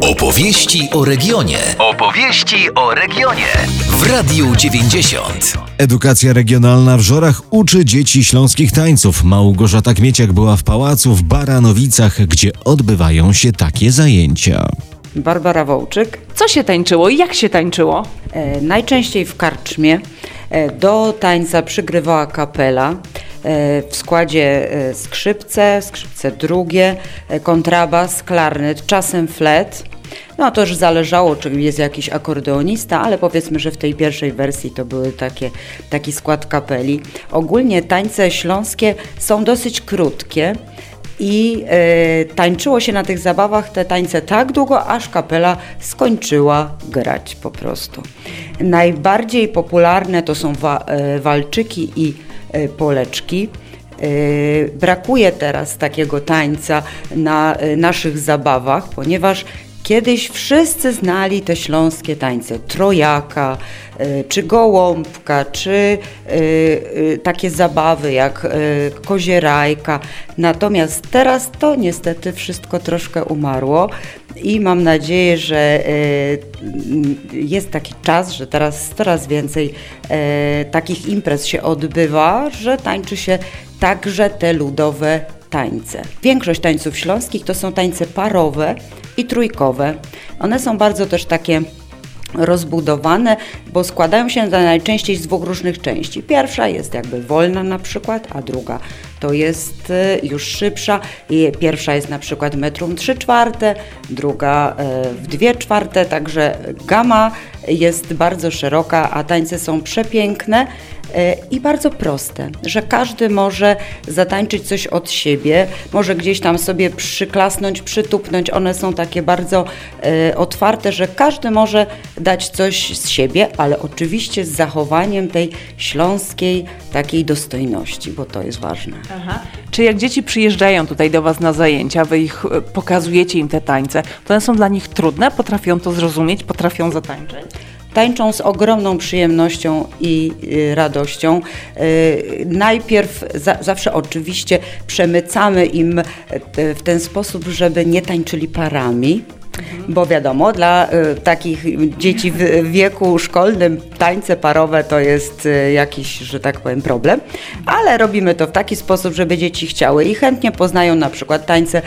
Opowieści o regionie. Opowieści o regionie. W Radiu 90. Edukacja regionalna w Żorach uczy dzieci śląskich tańców. Małgorzata Kmieciak była w pałacu w Baranowicach, gdzie odbywają się takie zajęcia. Barbara Wołczyk. Co się tańczyło i jak się tańczyło? Najczęściej w karczmie. Do tańca przygrywała kapela. W składzie skrzypce drugie, kontrabas, klarnet, czasem flet. No to już zależało, czy jest jakiś akordeonista, ale powiedzmy, że w tej pierwszej wersji to były taki skład kapeli. Ogólnie tańce śląskie są dosyć krótkie i tańczyło się na tych zabawach te tańce tak długo, aż kapela skończyła grać po prostu. Najbardziej popularne to są walczyki i poleczki. Brakuje teraz takiego tańca na naszych zabawach, ponieważ kiedyś wszyscy znali te śląskie tańce, trojaka, czy gołąbka, czy takie zabawy jak kozierajka. Natomiast teraz to niestety wszystko troszkę umarło i mam nadzieję, że jest taki czas, że teraz coraz więcej takich imprez się odbywa, że tańczy się także te ludowe tańce. Większość tańców śląskich to są tańce parowe i trójkowe. One są bardzo też takie rozbudowane, bo składają się najczęściej z dwóch różnych części. Pierwsza jest jakby wolna na przykład, a druga to jest już szybsza. Pierwsza jest na przykład metrum 3/4, druga w 2/4, także gama jest bardzo szeroka, a tańce są przepiękne i bardzo proste, że każdy może zatańczyć coś od siebie, może gdzieś tam sobie przyklasnąć, przytupnąć. One są takie bardzo otwarte, że każdy może dać coś z siebie, ale oczywiście z zachowaniem tej śląskiej takiej dostojności, bo to jest ważne. Aha. Czy jak dzieci przyjeżdżają tutaj do Was na zajęcia, Wy pokazujecie im te tańce, to one są dla nich trudne? Potrafią to zrozumieć? Potrafią zatańczyć? Tańczą z ogromną przyjemnością i radością. Najpierw zawsze oczywiście przemycamy im w ten sposób, żeby nie tańczyli parami. Bo wiadomo, dla takich dzieci w wieku szkolnym tańce parowe to jest jakiś, że tak powiem, problem, ale robimy to w taki sposób, żeby dzieci chciały i chętnie poznają na przykład tańce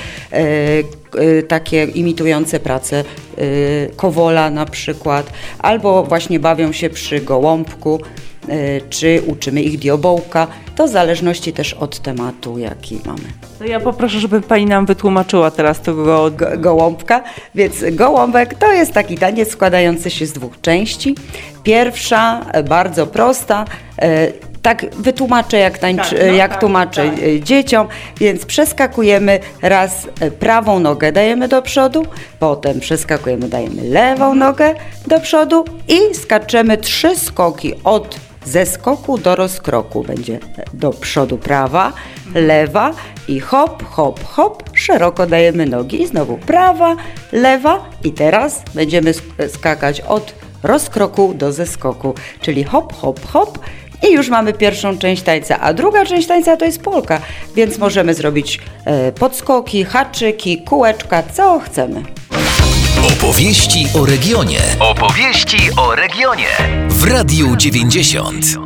takie imitujące pracę kowola na przykład, albo właśnie bawią się przy gołąbku, czy uczymy ich diobołka, to w zależności też od tematu, jaki mamy. To ja poproszę, żeby Pani nam wytłumaczyła teraz tego gołąbka. Więc gołąbek to jest taki taniec składający się z dwóch części. Pierwsza, bardzo prosta, tak wytłumaczę, jak tłumaczę dzieciom, więc przeskakujemy raz prawą nogę dajemy do przodu, potem przeskakujemy, dajemy lewą nogę do przodu i skaczemy 3 skoki od zeskoku do rozkroku. Będzie do przodu prawa, lewa i hop, hop, hop, szeroko dajemy nogi i znowu prawa, lewa i teraz będziemy skakać od rozkroku do zeskoku, czyli hop, hop, hop. I już mamy pierwszą część tańca, a druga część tańca to jest polka, więc możemy zrobić podskoki, haczyki, kółeczka, co chcemy. Opowieści o regionie. Opowieści o regionie. W Radiu 90.